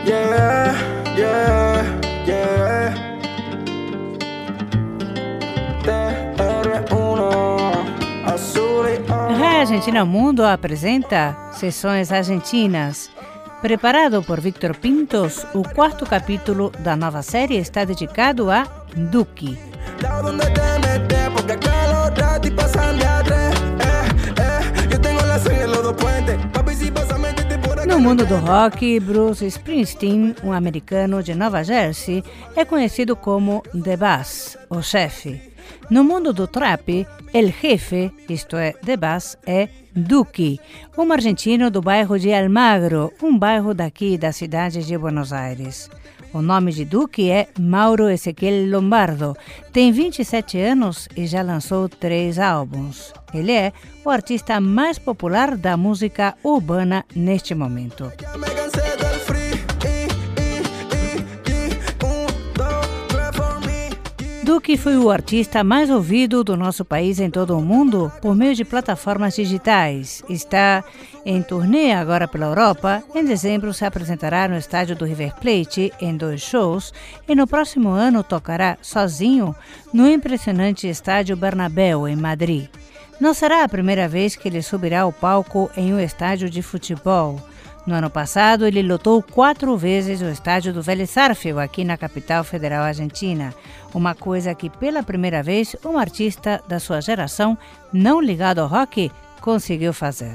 Yeah, yeah, yeah. TR1 Azul e Argentina Mundo apresenta Sessões Argentinas. Preparado por Victor Pintos, o quarto capítulo da nova série está dedicado a Duki. No mundo do rock, Bruce Springsteen, um americano de Nova Jersey, é conhecido como The Boss, o chefe. No mundo do trap, El Jefe, isto é, The Boss, é Duki, um argentino do bairro de Almagro, um bairro daqui da cidade de Buenos Aires. O nome de Duki é Mauro Ezequiel Lombardo, tem 27 anos e já lançou 3 álbuns. Ele é o artista mais popular da música urbana neste momento. Duki foi o artista mais ouvido do nosso país em todo o mundo por meio de plataformas digitais. Está em turnê agora pela Europa. Em dezembro se apresentará no estádio do River Plate em 2 shows e no próximo ano tocará sozinho no impressionante estádio Bernabéu em Madrid. Não será a primeira vez que ele subirá ao palco em um estádio de futebol. No ano passado, ele lotou 4 vezes o estádio do Vélez Sarsfield, aqui na capital federal argentina. Uma coisa que, pela primeira vez, um artista da sua geração, não ligado ao rock, conseguiu fazer.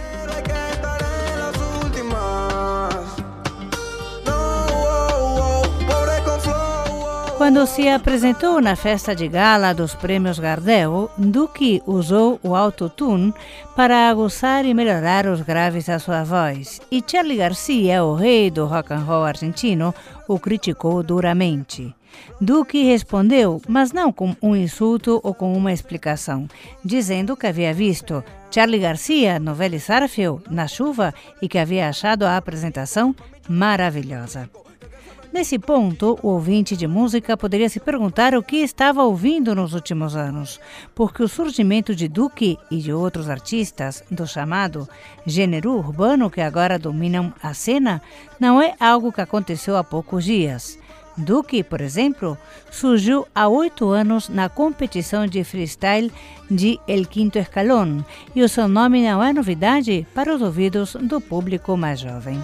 Quando se apresentou na festa de gala dos prêmios Gardel, Duki usou o autotune para aguçar e melhorar os graves da sua voz. E Charly Garcia, o rei do rock and roll argentino, o criticou duramente. Duki respondeu, mas não com um insulto ou com uma explicação, dizendo que havia visto Charly Garcia no Vélez Sarsfield na chuva e que havia achado a apresentação maravilhosa. Nesse ponto, o ouvinte de música poderia se perguntar o que estava ouvindo nos últimos anos, porque o surgimento de Duki e de outros artistas do chamado gênero urbano que agora dominam a cena não é algo que aconteceu há poucos dias. Duki, por exemplo, surgiu há 8 anos na competição de freestyle de El Quinto Escalón e o seu nome não é novidade para os ouvidos do público mais jovem.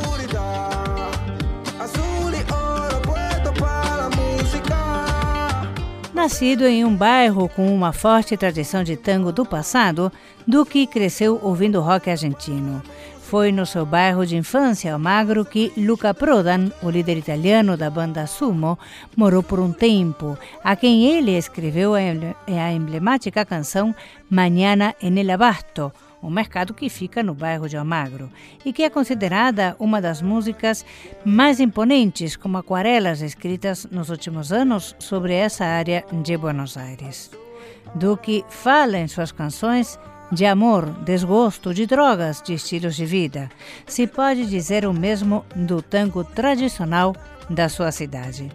Nascido em um bairro com uma forte tradição de tango do passado, Duki cresceu ouvindo rock argentino. Foi no seu bairro de infância, Almagro, que Luca Prodan, o líder italiano da banda Sumo, morou por um tempo, a quem ele escreveu a emblemática canção Mañana en el Abasto, um mercado que fica no bairro de Almagro, e que é considerada uma das músicas mais imponentes, como aquarelas escritas nos últimos anos sobre essa área de Buenos Aires. Duki fala em suas canções de amor, desgosto, de drogas, de estilos de vida. Se pode dizer o mesmo do tango tradicional da sua cidade.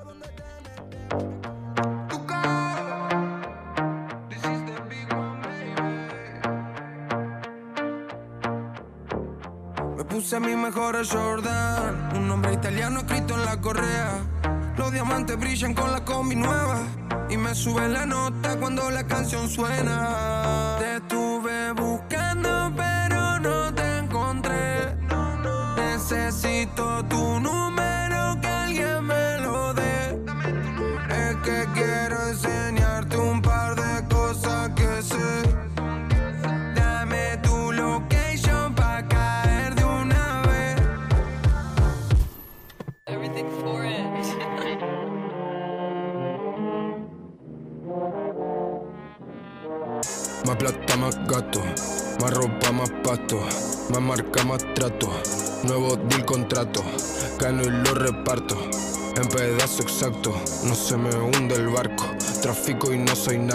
Puse mi mejor Jordan, un nombre italiano escrito en la correa. Los diamantes brillan con la combi nueva y me sube la nota cuando la canción suena. Te estuve buscando pero no te encontré. Necesito tu número, que alguien me lo dé. Es que quiero enseñarte un par de cosas que sé. Dame tu location pa' caer de una vez. Everything for it. Más plata, más gato, más ropa, más pasto, más marca, más trato, nuevo deal, contrato, gano y lo reparto, en pedazo exacto, no se me hunde el barco, trafico y no soy narco,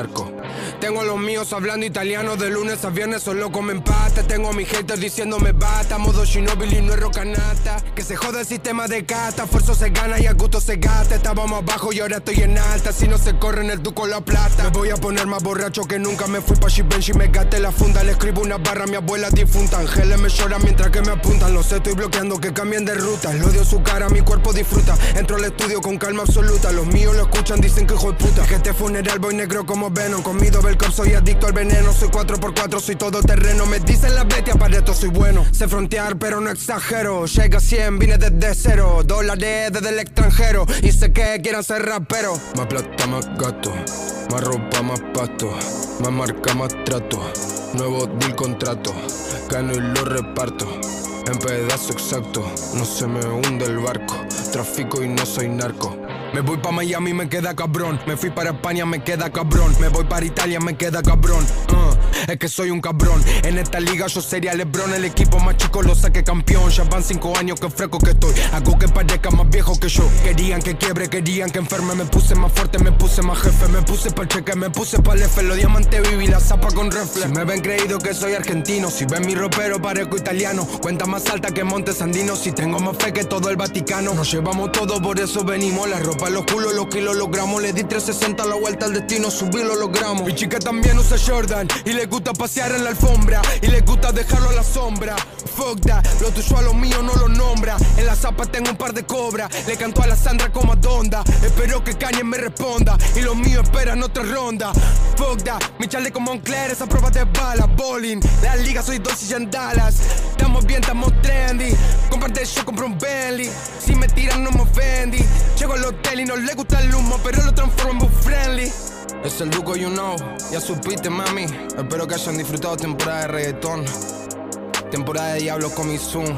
Tengo a los míos hablando italiano de lunes a viernes, solo comen pasta. Tengo a mis haters diciéndome basta, modo Ginóbili no es rocanata. Que se joda el sistema de casta, esfuerzo se gana y a gusto se gasta. Estábamos abajo y ahora estoy en alta, si no se corre en el duco la plata. Me voy a poner más borracho que nunca, me fui pa' Givenchy, me gasté la funda. Le escribo una barra a mi abuela difunta, ángeles me lloran mientras que me apuntan. Lo sé, estoy bloqueando que cambien de ruta. Le odio su cara, mi cuerpo disfruta. Entro al estudio con calma absoluta, los míos lo escuchan, dicen que hijo de puta. Que este funeral voy negro como Venom, comido Belcop, soy adicto al veneno. Soy 4x4, soy todo terreno, me dicen las bestias, para esto soy bueno. Sé frontear pero no exagero, llega a 100, vine desde cero. Dólares desde el extranjero, y sé que quieran ser rapero. Más plata, más gasto, más ropa, más pasto, más marca, más trato. Nuevo deal, contrato, gano y lo reparto en pedazo exacto, no se me hunde el barco. Trafico y no soy narco. Me voy pa' Miami, me queda cabrón. Me fui para España, me queda cabrón. Me voy para Italia, me queda cabrón. Es que soy un cabrón. En esta liga yo sería LeBron. El equipo más chico lo saqué campeón. Ya van 5 años que fresco que estoy. Hago que parezca más viejo que yo. Querían que quiebre, querían que enferme. Me puse más fuerte, me puse más jefe. Me puse pa'l cheque, me puse pa'l F. Los diamantes viví la zapa con reflex. Si me ven creído que soy argentino, si ven mi ropero parezco italiano. Cuenta más alta que Montes Andinos. Si tengo más fe que todo el Vaticano. Nos llevamos todo, por eso venimos. La ropa, los culos, los kilos, los gramos. Le di 360 la vuelta al destino, subí lo logramos. Mi chica también usa Jordan y le gusta pasear en la alfombra y le gusta dejarlo a la sombra. Fuck that, lo tuyo a lo mío no lo nombra. En la zapa tengo un par de cobras. Le canto a la Sandra como a Donda. Espero que Kanye me responda y los míos esperan otra ronda. Fuck that, mi chale como Moncler, esa prueba de bala. Bowling, la liga soy dosis en Dallas. Estamos bien, estamos trendy. Comparte yo, compro un Bentley. Si me tiran no me ofendí. Llego al hotel y no le gusta el humo, pero lo transformo en book friendly. Es el Duco, you know, ya supiste, mami. Espero que hayan disfrutado temporada de reggaetón, temporada de Diablo con mi Zoom.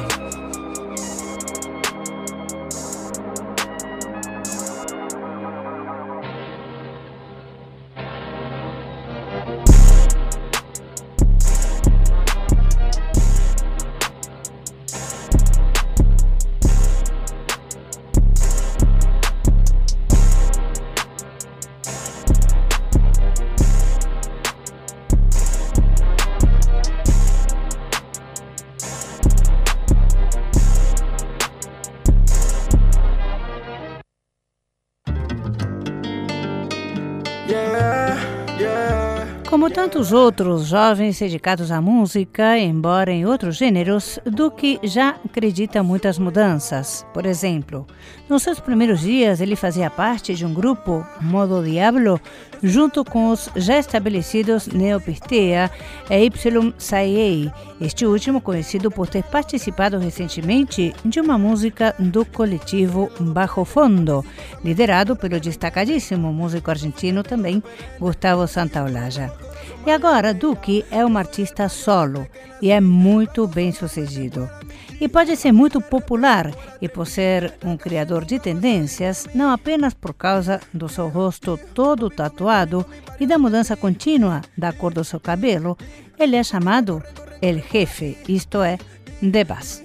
Como tantos outros jovens dedicados à música, embora em outros gêneros, Duque já acredita muitas mudanças. Por exemplo, nos seus primeiros dias ele fazia parte de um grupo, Modo Diablo, junto com os já estabelecidos Neopirtea e Y Saei, este último conhecido por ter participado recentemente de uma música do coletivo Bajo Fondo, liderado pelo destacadíssimo músico argentino também, Gustavo Santaolalla. E agora, Duque é um artista solo e é muito bem sucedido. E pode ser muito popular, e por ser um criador de tendências, não apenas por causa do seu rosto todo tatuado e da mudança contínua da cor do seu cabelo, ele é chamado El Jefe, isto é, The Boss.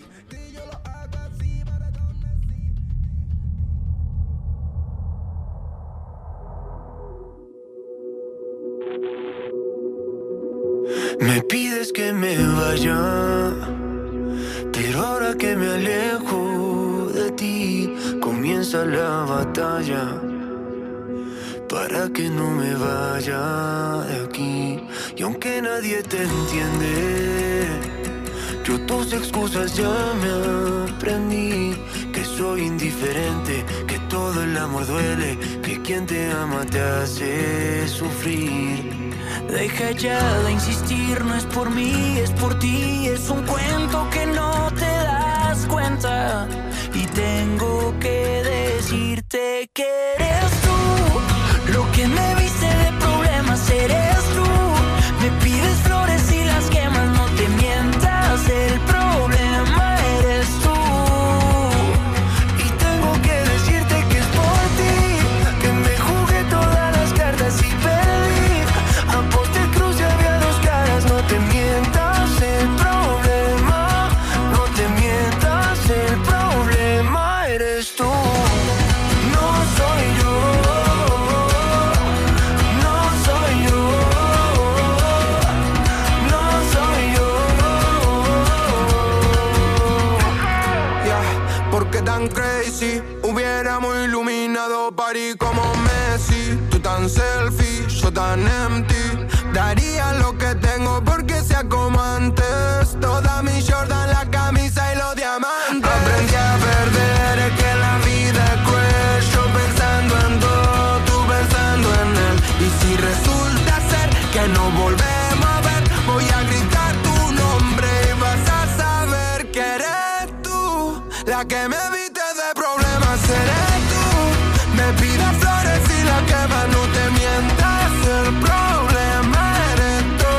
Me pides que me vaya, pero ahora que me alejo de ti, comienza la batalla para que no me vaya de aquí. Y aunque nadie te entiende, yo tus excusas ya me aprendí. Que soy indiferente, que todo el amor duele, que quien te ama te hace sufrir. Deja ya de insistir, no es por mí, es por ti. Es un cuento que no te das cuenta. Y tengo que decirte que eres tú. Lo que me viste de problemas eres tú. Me pides flores y las quemas, no te mientas. El problema eres tú. Y tengo que decirte que es por ti, que me jugué todas las cartas y perdí. Aposté cruz y había dos caras, no te mientas. El problema, no te mientas. El problema eres tú. No soy tan crazy. Hubiéramos iluminado París como Messi. Tú tan selfie, yo tan empty. Daría lo que tengo porque sea como antes. Toda mi Jordan, la camisa y los diamantes. Aprendí a perder, es que la vida es cruel. Yo pensando en todo, tú pensando en él. Y si resulta ser que no volvemos a ver, voy a gritar tu nombre y vas a saber que eres tú la que me evite de problemas. Eres tú, me pidas flores y la que va no te mientas. El problema eres tú.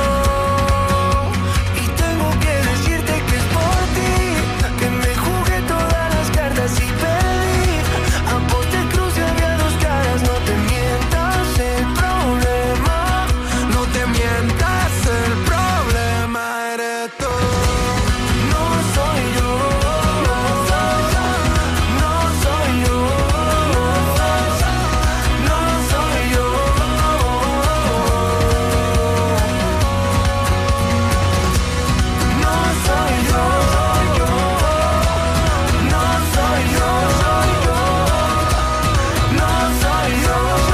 Y tengo que decirte que es por ti que me jugué todas las cartas y perdí. Aposté cruz y había dos caras. No te mientas, el problema. No te mientas, el problema eres tú. No soy yo. No soy yo. No soy yo. No soy yo. No soy yo. No soy yo.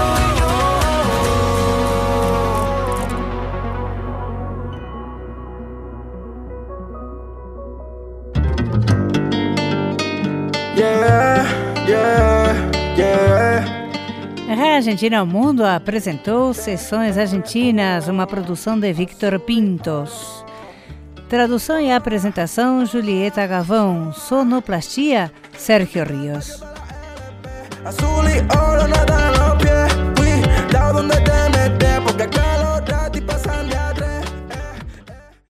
Yeah, yeah, yeah. A Argentina ao Mundo apresentou Sessões Argentinas, uma produção de Victor Pintos. Tradução e apresentação, Julieta Gavão. Sonoplastia, Sérgio Ríos. Azul y oro, nada en los pies. Cuidado donde te metes.